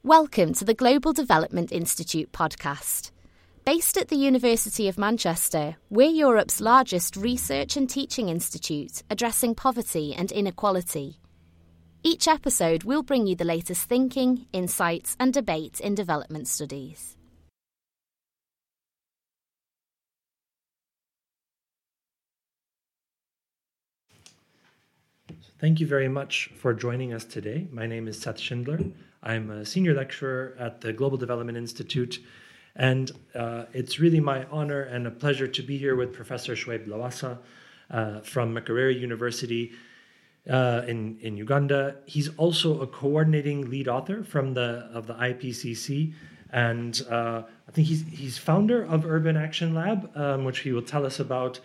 Welcome to the Global Development Institute podcast. Based at the University of Manchester, we're Europe's largest research and teaching institute addressing poverty and inequality. Each episode will bring you the latest thinking, insights and debate in development studies. Thank you very much for joining us today. My name is Seth Schindler. I'm a senior lecturer at the Global Development Institute, and it's really my honor and a pleasure to be here with Professor Shoaib Lawassa from Makerere University in Uganda. He's also a coordinating lead author of the IPCC, and I think he's founder of Urban Action Lab, which he will tell us about.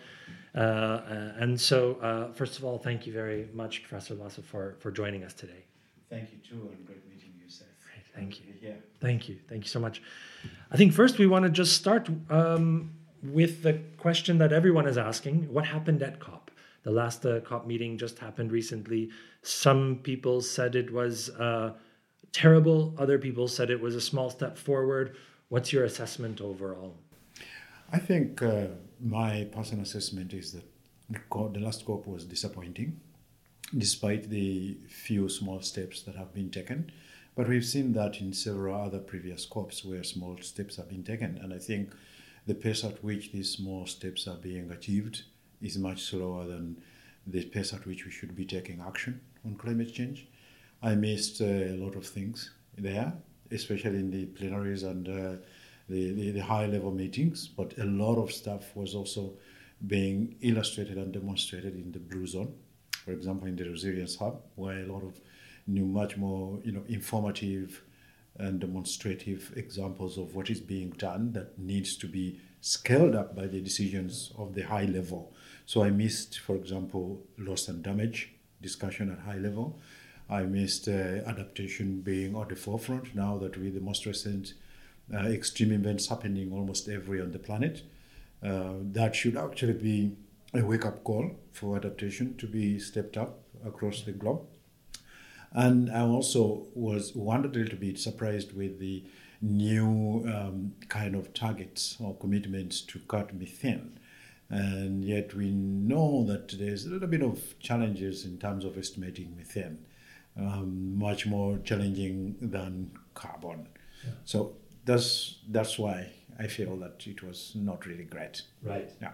So, first of all, thank you very much, Professor Lawassa, for joining us today. Thank you too, and great meeting you, Seth. Great, thank you. Yeah. Thank you so much. I think first we want to just start with the question that everyone is asking: what happened at COP? The last COP meeting just happened recently. Some people said it was terrible. Other people said it was a small step forward. What's your assessment overall? I think my personal assessment is that the last COP was disappointing, despite the few small steps that have been taken. But we've seen that in several other previous COPs where small steps have been taken. And I think the pace at which these small steps are being achieved is much slower than the pace at which we should be taking action on climate change. I missed a lot of things there, especially in the plenaries and the high-level meetings, but a lot of stuff was also being illustrated and demonstrated in the Blue Zone, for example, in the Resilience Hub, where a lot of much more informative and demonstrative examples of what is being done that needs to be scaled up by the decisions of the high level. So I missed, for example, loss and damage discussion at high level. I missed adaptation being at the forefront now that with the most recent extreme events happening almost everywhere on the planet. That should actually be a wake-up call for adaptation to be stepped up across the globe. And I also wondered a little bit, surprised with the new kind of targets or commitments to cut methane. And yet we know that there's a little bit of challenges in terms of estimating methane, much more challenging than carbon. Yeah. So that's why I feel that it was not really great. Right. Yeah.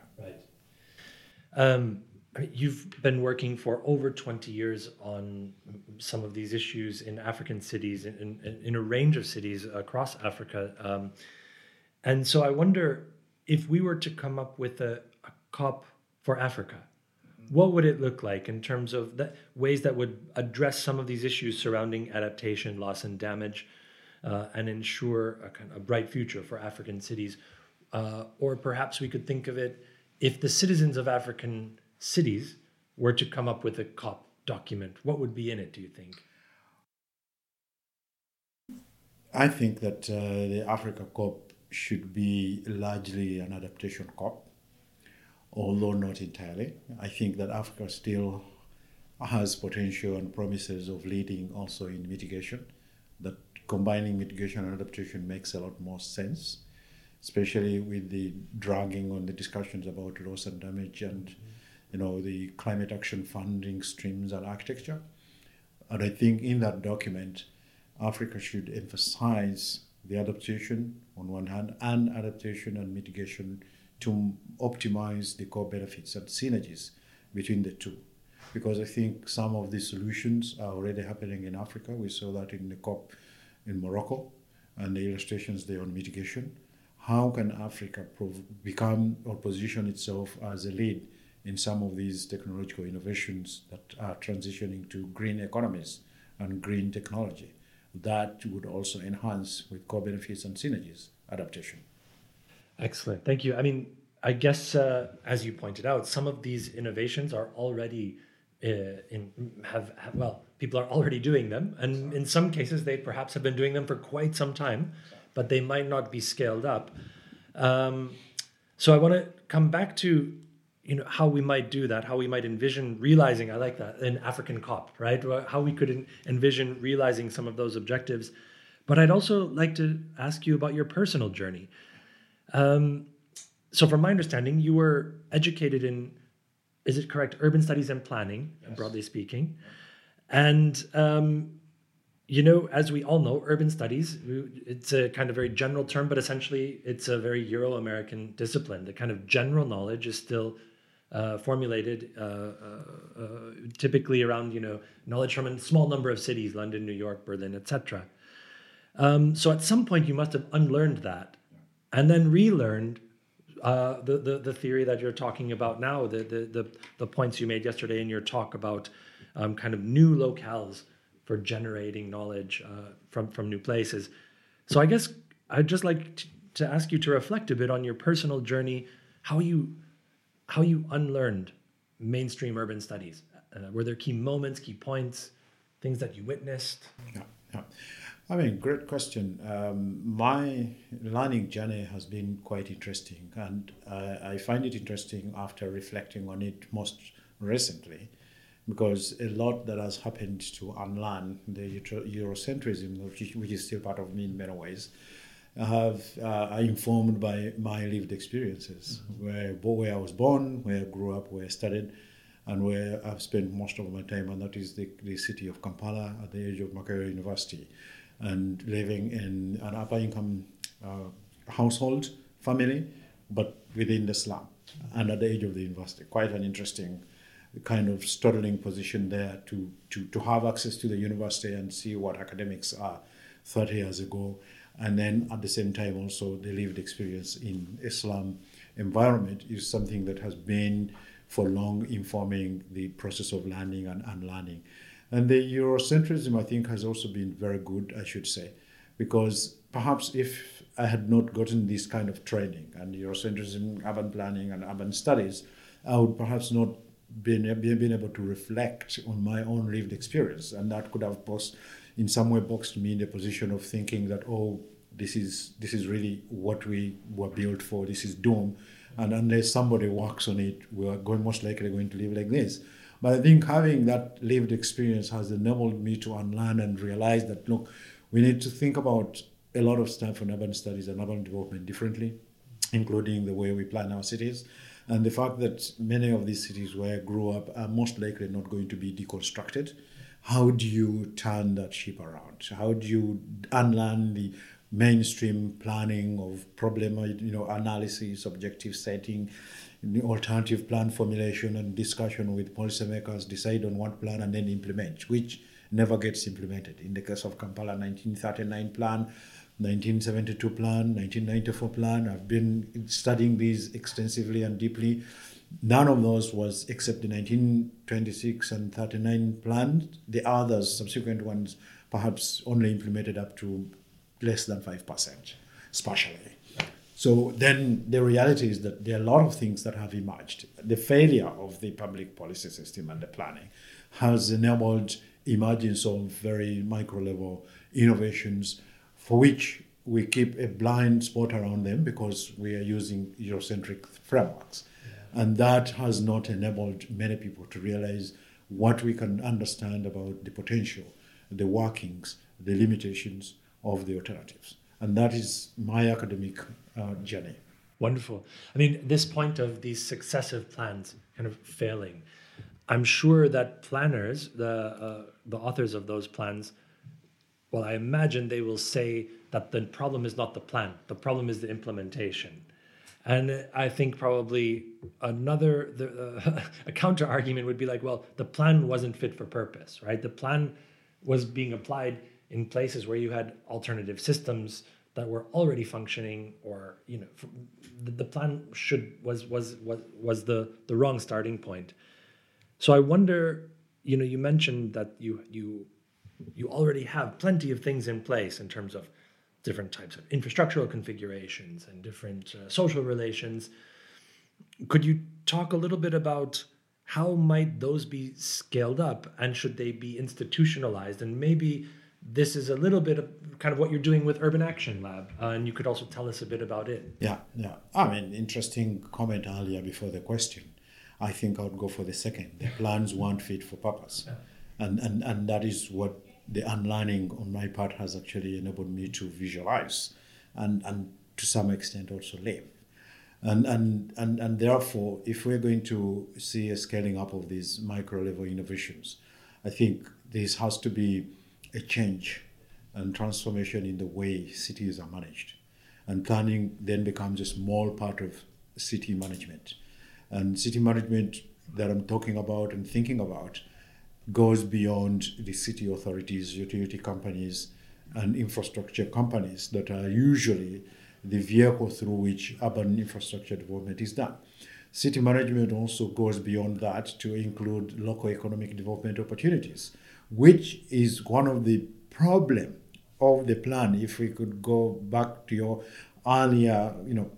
Right. You've been working for over 20 years on some of these issues in African cities, in a range of cities across Africa. And so I wonder, if we were to come up with a COP for Africa, what would it look like in terms of ways that would address some of these issues surrounding adaptation, loss and damage, and ensure a bright future for African cities? Or perhaps we could think of it, if the citizens of African cities were to come up with a COP document, what would be in it, do you think? I think that the Africa COP should be largely an adaptation COP, although not entirely. I think that Africa still has potential and promises of leading also in mitigation, that combining mitigation and adaptation makes a lot more sense, especially with the dragging on the discussions about loss and damage and the climate action funding streams and architecture. And I think in that document, Africa should emphasize the adaptation on one hand and adaptation and mitigation to optimize the core benefits and synergies between the two. Because I think some of the solutions are already happening in Africa. We saw that in the COP in Morocco and the illustrations there on mitigation. How can Africa become or position itself as a lead in some of these technological innovations that are transitioning to green economies and green technology? That would also enhance with core benefits and synergies adaptation. Excellent, thank you. I mean, I guess as you pointed out, some of these innovations are already people are already doing them, and in some cases they perhaps have been doing them for quite some time, but they might not be scaled up. So I want to come back to how we might do that, how we might envision realizing, I like that, an African COP, right? How we could envision realizing some of those objectives. But I'd also like to ask you about your personal journey. So from my understanding, you were educated in, is it correct, urban studies and planning, yes, broadly speaking. And, as we all know, urban studies, it's a kind of very general term, but essentially it's a very Euro-American discipline. The kind of general knowledge is still formulated typically around, knowledge from a small number of cities, London, New York, Berlin, etc. So at some point you must have unlearned that and then relearned the theory that you're talking about now, the points you made yesterday in your talk about kind of new locales for generating knowledge from new places. So I guess I'd just like to ask you to reflect a bit on your personal journey, how you unlearned mainstream urban studies. Were there key moments, key points, things that you witnessed? Yeah. I mean, great question. My learning journey has been quite interesting, and I find it interesting after reflecting on it most recently, because a lot that has happened to unlearn the Eurocentrism, which is still part of me in many ways, are informed by my lived experiences, where I was born, where I grew up, where I studied, and where I've spent most of my time, and that is the city of Kampala at the age of Makerere University, and living in an upper-income household, family, but within the slum, and at the age of the university. Quite an interesting kind of straddling position there to have access to the university and see what academics are 30 years ago, and then at the same time also the lived experience in a slum environment is something that has been for long informing the process of learning and unlearning. And the Eurocentrism, I think, has also been very good, I should say, because perhaps if I had not gotten this kind of training and Eurocentrism, urban planning and urban studies, I would perhaps not been able to reflect on my own lived experience. And that could have in some way boxed me in the position of thinking that, this is really what we were built for, this is doom. And unless somebody works on it, we are most likely going to live like this. But I think having that lived experience has enabled me to unlearn and realize that, look, we need to think about a lot of stuff in urban studies and urban development differently, including the way we plan our cities. And the fact that many of these cities where I grew up are most likely not going to be deconstructed. How do you turn that ship around? How do you unlearn the mainstream planning of problem analysis, objective setting, the alternative plan formulation and discussion with policymakers, decide on what plan and then implement, which never gets implemented. In the case of Kampala, 1939 plan, 1972 plan, 1994 plan, I've been studying these extensively and deeply. None of those was, except the 1926 and 39 plan. The others, subsequent ones, perhaps only implemented up to less than 5%, spatially. So then the reality is that there are a lot of things that have emerged. The failure of the public policy system and the planning has enabled emergence of very micro-level innovations for which we keep a blind spot around them because we are using Eurocentric frameworks. Yeah. And that has not enabled many people to realize what we can understand about the potential, the workings, the limitations of the alternatives. And that is my academic journey. Wonderful. I mean, this point of these successive plans kind of failing, I'm sure that planners, the authors of those plans, well, I imagine they will say that the problem is not the plan, the problem is the implementation. And I think probably a counter argument would be like, well, the plan wasn't fit for purpose, right? The plan was being applied in places where you had alternative systems that were already functioning, or the plan was the wrong starting point. So I wonder, you mentioned that you already have plenty of things in place in terms of different types of infrastructural configurations and different social relations. Could you talk a little bit about how might those be scaled up, and should they be institutionalized? And maybe this is a little bit of kind of what you're doing with Urban Action Lab, and you could also tell us a bit about it. Yeah. I mean, interesting comment earlier before the question. I think I would go for the second. The plans weren't fit for purpose. Yeah. And that is what the unlearning on my part has actually enabled me to visualize and to some extent also live. And therefore, if we're going to see a scaling up of these micro-level innovations, I think this has to be a change and transformation in the way cities are managed. And planning then becomes a small part of city management. And city management that I'm talking about and thinking about goes beyond the city authorities, utility companies, and infrastructure companies that are usually the vehicle through which urban infrastructure development is done. City management also goes beyond that to include local economic development opportunities, which is one of the problems of the plan. If we could go back to your earlier,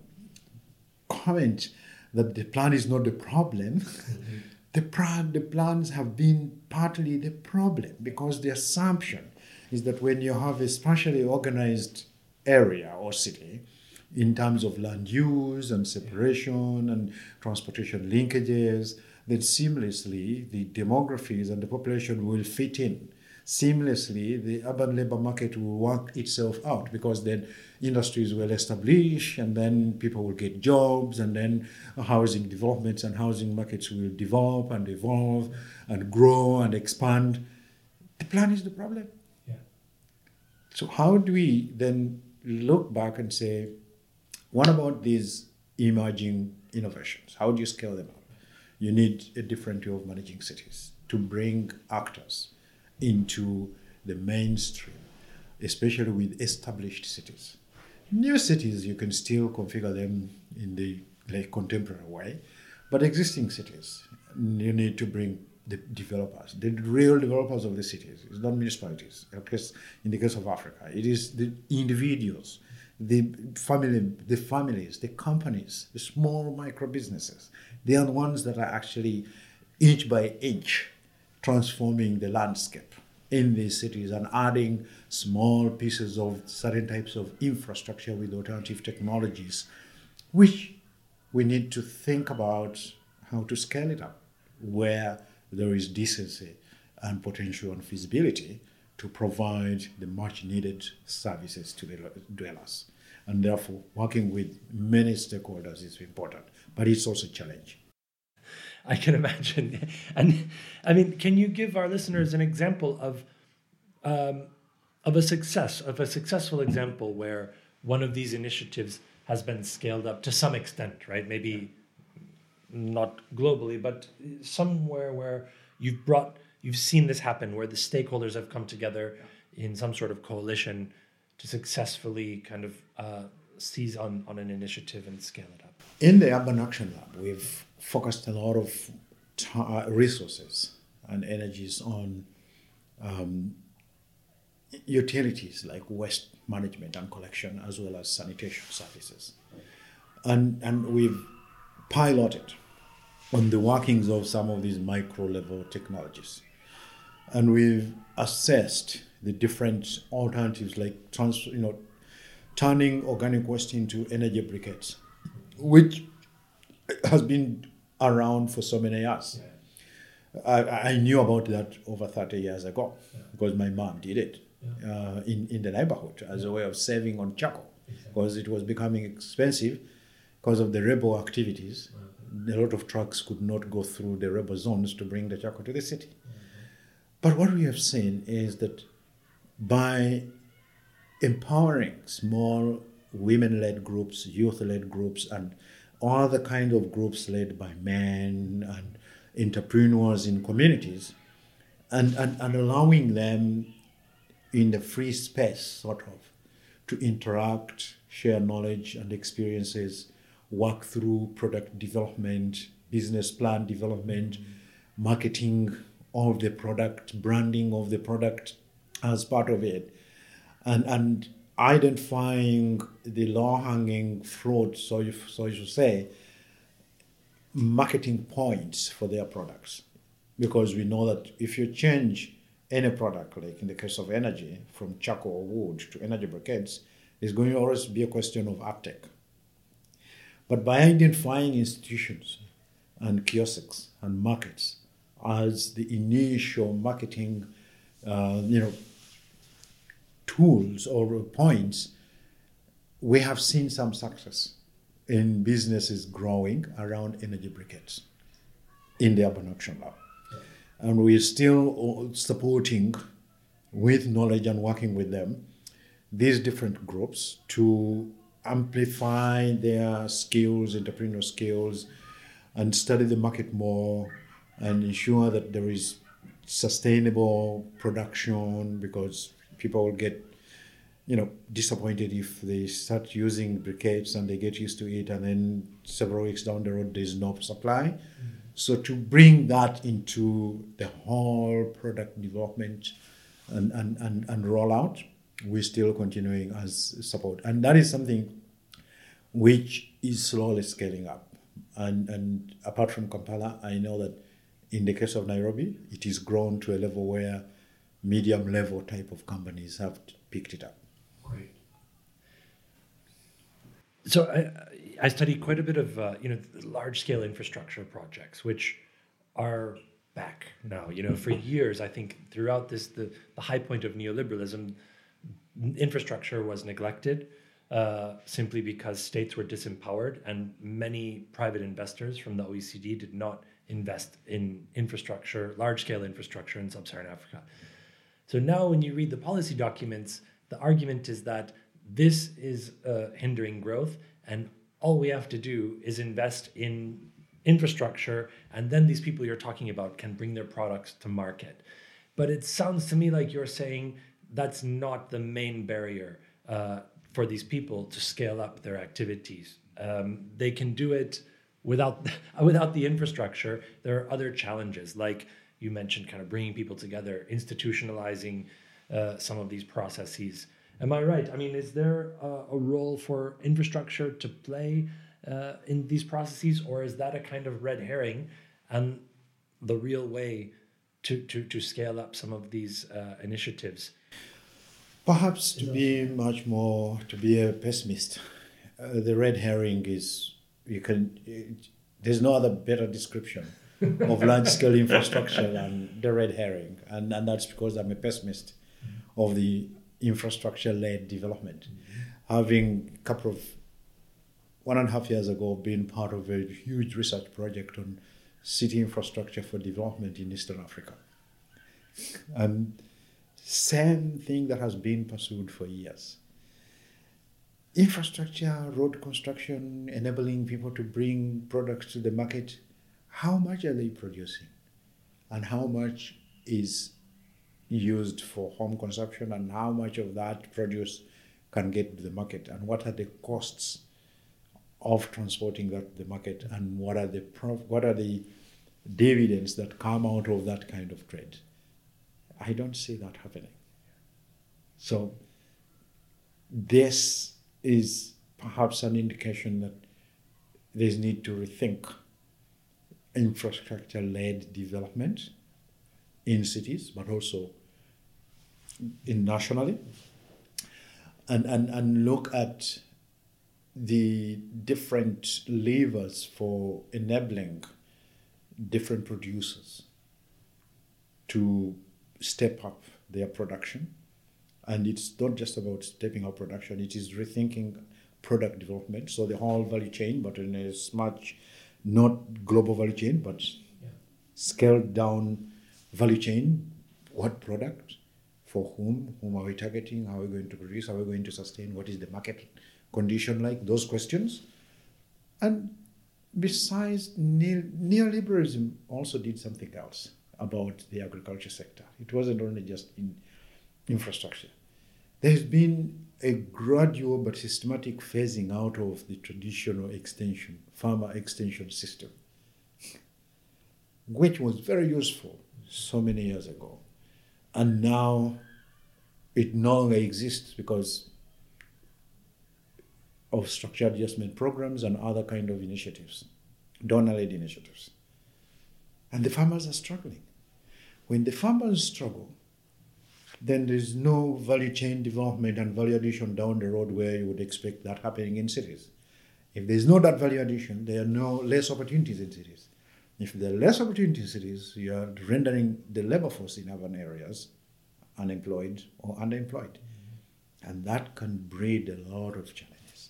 comment that the plan is not the problem. Mm-hmm. The plans have been partly the problem, because the assumption is that when you have a spatially organized area or city, in terms of land use and separation and transportation linkages, that seamlessly the demographies and the population will fit in. Seamlessly, the urban labor market will work itself out, because then industries will establish, and then people will get jobs, and then housing developments and housing markets will develop and evolve and grow and expand. The plan is the problem. Yeah. So how do we then look back and say, what about these emerging innovations? How do you scale them up? You need a different way of managing cities to bring actors into the mainstream, especially with established cities. New cities, you can still configure them in the contemporary way, but existing cities, you need to bring the developers, the real developers of the cities. It's not municipalities. In the case of Africa, it is the individuals, the families, the companies, the small micro businesses. They are the ones that are actually inch by inch transforming the landscape in these cities and adding small pieces of certain types of infrastructure with alternative technologies, which we need to think about how to scale it up, where there is decency and potential and feasibility to provide the much needed services to the dwellers. And therefore, working with many stakeholders is important, but it's also a challenge. I can imagine. And I mean, can you give our listeners an example of a successful example where one of these initiatives has been scaled up to some extent, right? Maybe not globally, but somewhere where you've seen this happen, where the stakeholders have come together in some sort of coalition to successfully kind of seize on an initiative and scale it up. In the Urban Action Lab, we've focused a lot of resources and energies on utilities like waste management and collection, as well as sanitation services. And we've piloted on the workings of some of these micro-level technologies. And we've assessed the different alternatives, like turning organic waste into energy briquettes, which has been around for so many years. I knew about that over 30 years ago because my mom did it in the neighborhood as a way of saving on charcoal, because it was becoming expensive because of the rebel activities. A lot of trucks could not go through the rebel zones to bring the charcoal to the city. But what we have seen is that by empowering small women-led groups, youth-led groups, and other kind of groups led by men and entrepreneurs in communities, and allowing them in the free space, sort of, to interact, share knowledge and experiences, work through product development, business plan development, marketing of the product, branding of the product as part of it, and identifying the low-hanging fruit, so you should say, marketing points for their products. Because we know that if you change any product, like in the case of energy, from charcoal or wood to energy briquettes, it's going to always be a question of uptake. But by identifying institutions and kiosks and markets as the initial marketing tools or points, we have seen some success in businesses growing around energy briquettes in the Urban Action Lab. And we're still supporting, with knowledge and working with them, these different groups to amplify their skills, entrepreneurial skills, and study the market more and ensure that there is sustainable production, because people will get disappointed if they start using briquettes and they get used to it, and then several weeks down the road there's no supply. Mm-hmm. So to bring that into the whole product development and rollout, we're still continuing as support. And that is something which is slowly scaling up. And apart from Kampala, I know that in the case of Nairobi, it is grown to a level where medium level type of companies have picked it up. Great. So I studied quite a bit of large scale infrastructure projects, which are back now. For years, I think throughout the high point of neoliberalism, infrastructure was neglected simply because states were disempowered, and many private investors from the OECD did not invest in infrastructure, large scale infrastructure in sub-Saharan Africa. So now when you read the policy documents, the argument is that this is hindering growth, and all we have to do is invest in infrastructure, and then these people you're talking about can bring their products to market. But it sounds to me like you're saying that's not the main barrier for these people to scale up their activities. They can do it without the infrastructure. There are other challenges, like you mentioned, kind of bringing people together, institutionalizing some of these processes. Am I right? I mean, is there a role for infrastructure to play in these processes, or is that a kind of red herring and the real way to scale up some of these initiatives? Perhaps to be a pessimist, the red herring is, there's no other better description of large-scale infrastructure than the red herring. And that's because I'm a pessimist of the infrastructure-led development. Having 1.5 years ago been part of a huge research project on city infrastructure for development in Eastern Africa. And same thing that has been pursued for years. Infrastructure, road construction, enabling people to bring products to the market. How much are they producing? And how much is used for home consumption, and how much of that produce can get to the market? And what are the costs of transporting that to the market? And what are the dividends that come out of that kind of trade? I don't see that happening. So this is perhaps an indication that there's need to rethink infrastructure-led development in cities, but also nationally, and look at the different levers for enabling different producers to step up their production. And it's not just about stepping up production, it is rethinking product development. So the whole value chain, but in a smart, not global value chain, but scaled down value chain. What product, for whom are we targeting, how are we going to produce, how are we going to sustain, what is the market condition like, those questions. And besides, neoliberalism also did something else about the agriculture sector. It wasn't only just in infrastructure. There's been a gradual but systematic phasing out of the traditional farmer extension system, which was very useful so many years ago. And now it no longer exists because of structured adjustment programs and other kind of initiatives, donor-led initiatives. And the farmers are struggling. When the farmers struggle, then there's no value chain development and value addition down the road where you would expect that happening in cities. If there's no that value addition, there are less opportunities in cities. If there are less opportunities in cities, you are rendering the labor force in urban areas unemployed or underemployed. And that can breed a lot of challenges.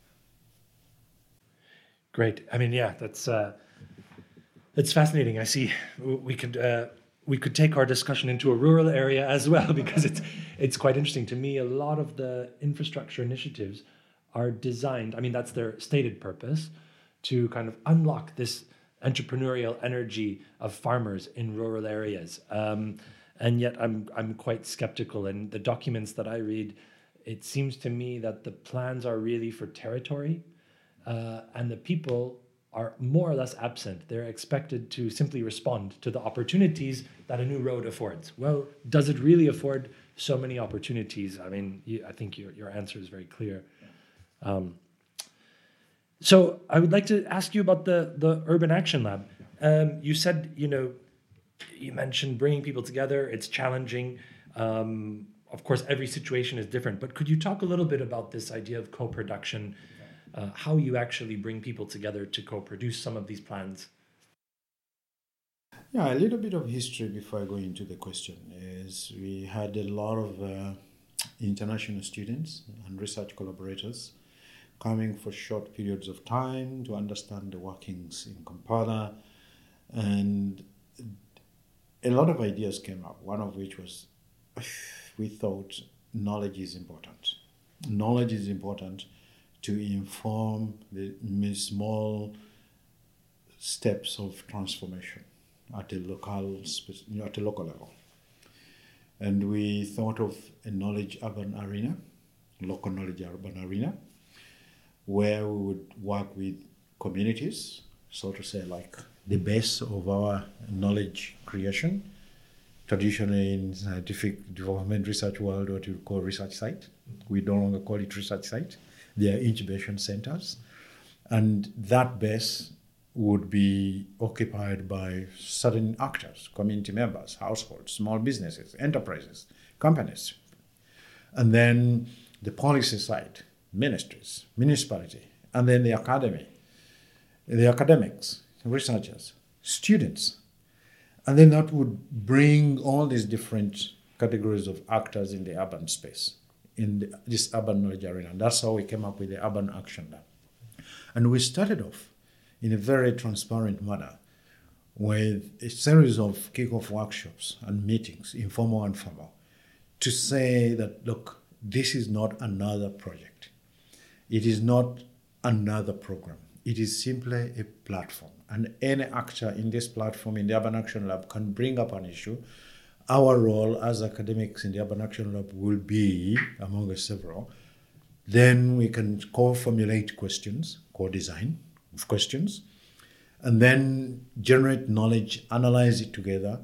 Great. I mean, yeah, that's fascinating. I see we could take our discussion into a rural area as well, because it's quite interesting to me. A lot of the infrastructure initiatives are designed, I mean, that's their stated purpose, to kind of unlock this entrepreneurial energy of farmers in rural areas. And yet I'm quite skeptical. And the documents that I read, it seems to me that the plans are really for territory, and the people are more or less absent. They're expected to simply respond to the opportunities that a new road affords. Well, does it really afford so many opportunities? I mean, I think your answer is very clear. So I would like to ask you about the Urban Action Lab. You said, you mentioned bringing people together. It's challenging. Of course, every situation is different. But could you talk a little bit about this idea of co-production, how you actually bring people together to co-produce some of these plans? Yeah, a little bit of history before I go into the question is we had a lot of international students and research collaborators coming for short periods of time to understand the workings in Kampala, and a lot of ideas came up, one of which was we thought knowledge is important. Knowledge is important to inform the small steps of transformation at a local level. And we thought of a knowledge urban arena, local knowledge urban arena, where we would work with communities, so to say, like the base of our knowledge creation. Traditionally in scientific development research world, what we call research site. We no longer call it research site. They are incubation centers. And that base would be occupied by certain actors, community members, households, small businesses, enterprises, companies. And then the policy side, ministries, municipality, and then the academy, the academics, researchers, students. And then that would bring all these different categories of actors in the urban space, in this urban knowledge arena. And that's how we came up with the Urban Action Lab. And we started off in a very transparent manner with a series of kick-off workshops and meetings, informal and formal, to say that, look, this is not another project. It is not another program. It is simply a platform. And any actor in this platform, in the Urban Action Lab, can bring up an issue. Our role as academics in the Urban Action Lab will be, among several, then we can co-formulate questions, co-design of questions, and then generate knowledge, analyze it together,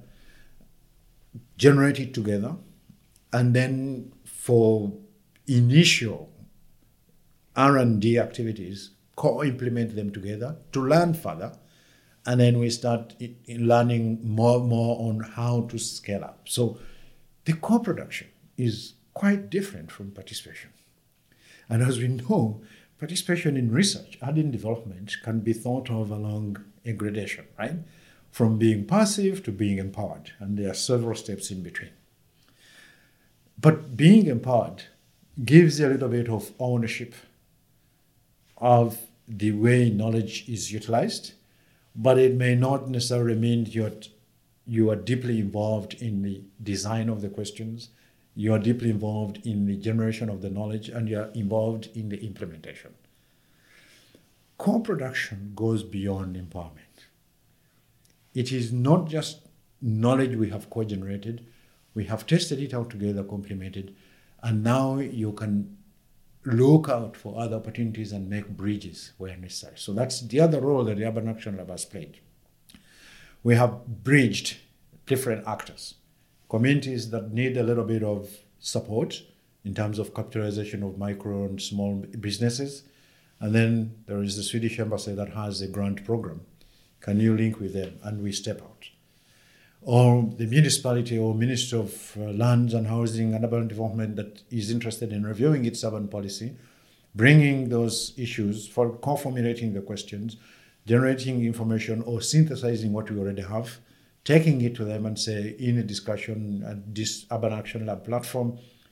generate it together, and then for initial R&D activities, co-implement them together to learn further. And then we start learning more on how to scale up. So the co-production is quite different from participation. And as we know, participation in research and in development can be thought of along a gradation, right? From being passive to being empowered. And there are several steps in between. But being empowered gives you a little bit of ownership of the way knowledge is utilized, but it may not necessarily mean you are deeply involved in the design of the questions, you are deeply involved in the generation of the knowledge, and you are involved in the implementation. Co-production goes beyond empowerment. It is not just knowledge we have co-generated, we have tested it out together, complemented, and now you can look out for other opportunities and make bridges where necessary. So that's the other role that the Urban Action Lab has played. We have bridged different actors, communities that need a little bit of support in terms of capitalization of micro and small businesses. And then there is the Swedish Embassy that has a grant program. Can you link with them? And we step out. Or the municipality or Ministry of Lands and Housing and Urban Development that is interested in reviewing its urban policy, bringing those issues for co-formulating the questions, generating information or synthesizing what we already have, taking it to them and say, in a discussion at this Urban Action Lab platform,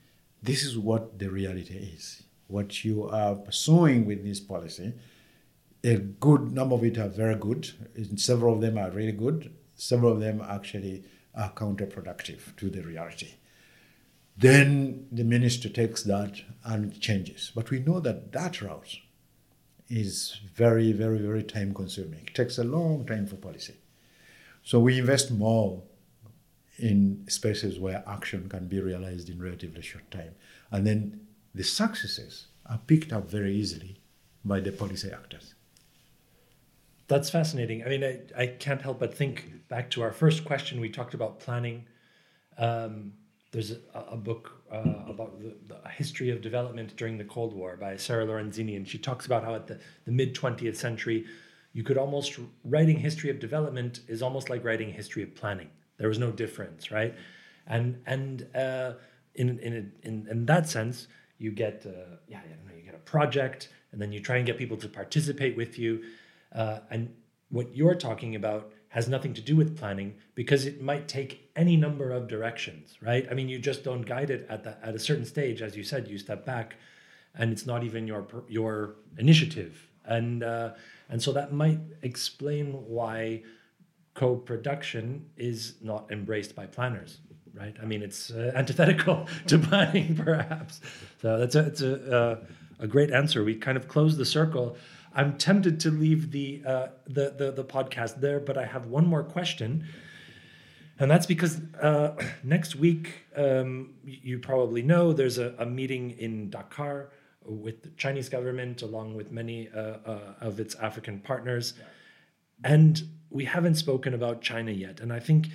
this is what the reality is. What you are pursuing with this policy, a good number of it are very good. Several of them are really good. Several of them actually are counterproductive to the reality. Then the minister takes that and changes. But we know that route is very, very, very time consuming. It takes a long time for policy. So we invest more in spaces where action can be realized in relatively short time. And then the successes are picked up very easily by the policy actors. That's fascinating. I mean, I can't help but think back to our first question. We talked about planning. There's a book about the history of development during the Cold War by Sarah Lorenzini, and she talks about how at the mid-20th century, you could almost, writing history of development is almost like writing history of planning. There was no difference, right? And in that sense, you get you get a project, and then you try and get people to participate with you. And what you're talking about has nothing to do with planning, because it might take any number of directions, right? I mean, you just don't guide it at a certain stage. As you said, you step back, and it's not even your initiative. And so that might explain why co-production is not embraced by planners, right? I mean, it's antithetical to planning, perhaps. So it's a great answer. We kind of closed the circle. I'm tempted to leave the podcast there, but I have one more question, and that's because next week, you probably know, there's a meeting in Dakar with the Chinese government, along with many of its African partners, and we haven't spoken about China yet. And I think,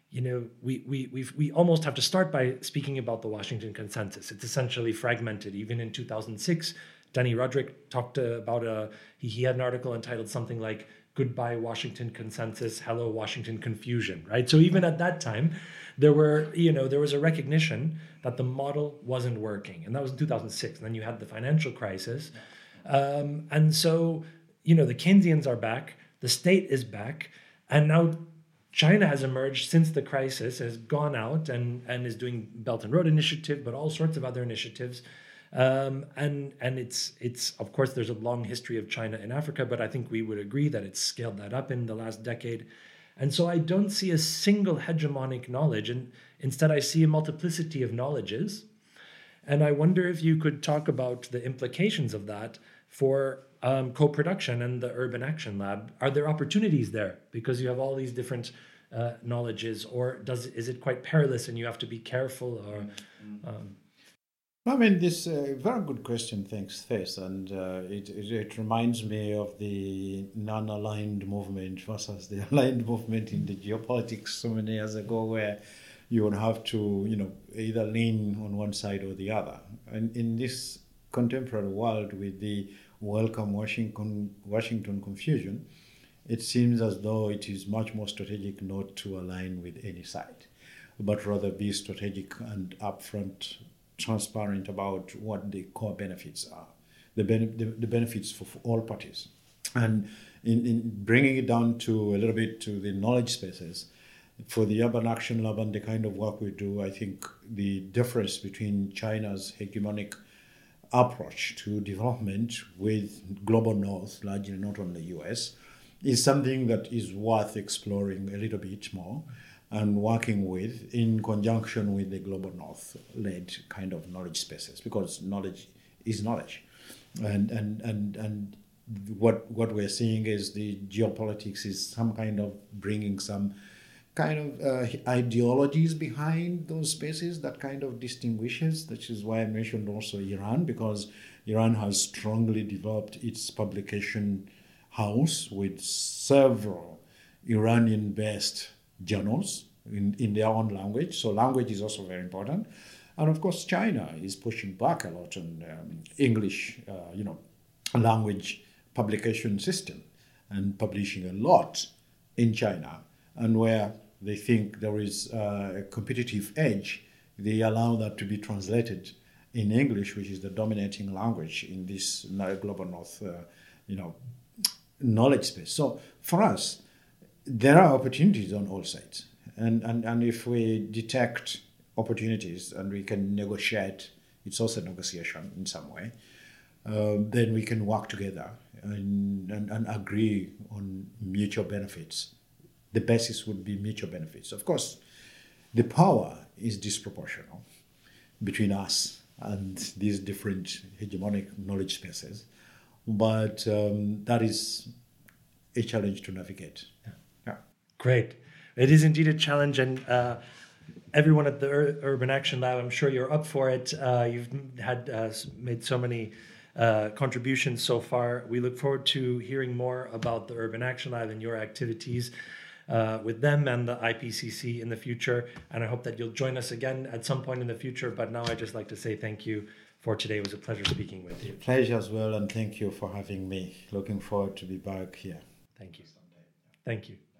we almost have to start by speaking about the Washington Consensus. It's essentially fragmented. Even in 2006. Danny Roderick talked about he had an article entitled something like "Goodbye Washington Consensus, Hello Washington Confusion," right? So even at that time, there was a recognition that the model wasn't working, and that was in 2006. And then you had the financial crisis, and so the Keynesians are back, the state is back, and now China has emerged since the crisis, has gone out and is doing Belt and Road Initiative, but all sorts of other initiatives. And it's of course, there's a long history of China in Africa, but I think we would agree that it's scaled that up in the last decade. And so I don't see a single hegemonic knowledge, and instead I see a multiplicity of knowledges. And I wonder if you could talk about the implications of that for co-production and the Urban Action Lab. Are there opportunities there because you have all these different knowledges, or is it quite perilous and you have to be careful? Or I mean, this very good question, thanks, Thais. And it reminds me of the non-aligned movement versus the aligned movement in the geopolitics so many years ago, where you would have to, either lean on one side or the other. And in this contemporary world with the welcome Washington confusion, it seems as though it is much more strategic not to align with any side, but rather be strategic and upfront, transparent about what the core benefits are, the benefits for all parties. And in bringing it down to a little bit to the knowledge spaces, for the Urban Action Lab and the kind of work we do, I think the difference between China's hegemonic approach to development with global north, largely not only US, is something that is worth exploring a little bit more and working with in conjunction with the global north-led kind of knowledge spaces, because knowledge is knowledge. And what we're seeing is the geopolitics is some kind of bringing some kind of ideologies behind those spaces that kind of distinguishes. That is why I mentioned also Iran, because Iran has strongly developed its publication house with several Iranian-based journals in their own language. So language is also very important. And of course, China is pushing back a lot on English, language publication system and publishing a lot in China. And where they think there is a competitive edge, they allow that to be translated in English, which is the dominating language in this global north, knowledge space. So for us, there are opportunities on all sides. And if we detect opportunities and we can negotiate it's also negotiation in some way, then we can work together and agree on mutual benefits. The basis would be mutual benefits. Of course, the power is disproportional between us and these different hegemonic knowledge spaces, but that is a challenge to navigate. Yeah. Great. It is indeed a challenge, and everyone at the Urban Action Lab, I'm sure you're up for it. You've had made so many contributions so far. We look forward to hearing more about the Urban Action Lab and your activities with them and the IPCC in the future. And I hope that you'll join us again at some point in the future. But now I'd just like to say thank you for today. It was a pleasure speaking with you. Pleasure as well, and thank you for having me. Looking forward to be back here. Thank you. Thank you.